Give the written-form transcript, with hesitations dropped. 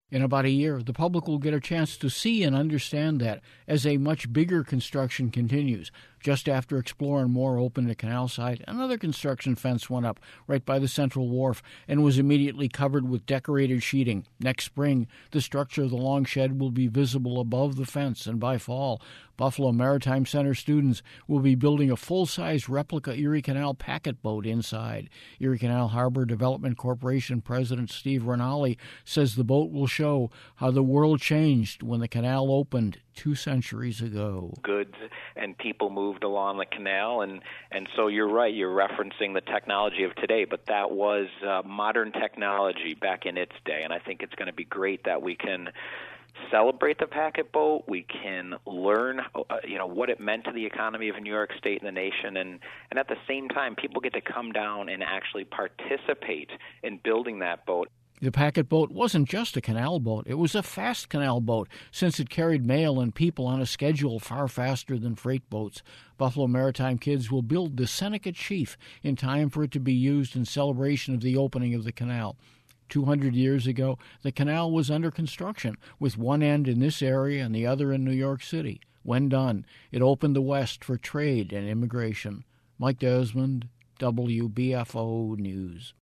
In about a year, the public will get a chance to see and understand that as a much bigger construction continues. Just after exploring more open the canal side, another construction fence went up right by the central wharf and was immediately covered with decorated sheeting. Next spring, the structure of the long shed will be visible above the fence, and by fall, Buffalo Maritime Center students will be building a full-size replica Erie Canal packet boat inside. Erie Canal Harbor Development Corporation President Steve Rinaldi says the boat will show how the world changed when the canal opened 2 centuries ago. Goods and people moved along the canal, and so you're right, you're referencing the technology of today, but that was modern technology back in its day, and I think it's going to be great that we can celebrate the packet boat. We can learn, what it meant to the economy of New York State and the nation, and at the same time, people get to come down and actually participate in building that boat. The packet boat wasn't just a canal boat. It was a fast canal boat, since it carried mail and people on a schedule far faster than freight boats. Buffalo Maritime kids will build the Seneca Chief in time for it to be used in celebration of the opening of the canal. 200 years ago, the canal was under construction, with one end in this area and the other in New York City. When done, it opened the West for trade and immigration. Mike Desmond, WBFO News.